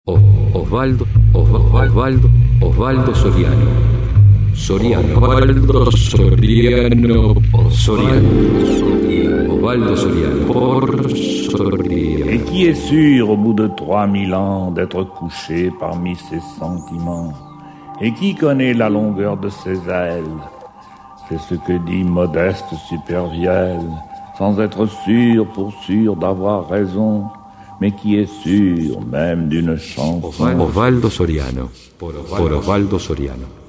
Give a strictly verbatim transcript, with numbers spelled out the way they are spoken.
Osvaldo, Osvaldo, Osvaldo Soriano. Soriano, Osvaldo Soriano, Soriano, Osvaldo Soriano, por Soriano. Et qui est sûr, au bout de trois mille ans, d'être couché parmi ses sentiments? Et qui connaît la longueur de ses ailes? C'est ce que dit Modeste Supervielle, sans être sûr pour sûr d'avoir raison, mais qui est sûr même d'une chanson. Osvaldo Soriano, por Osvaldo Soriano.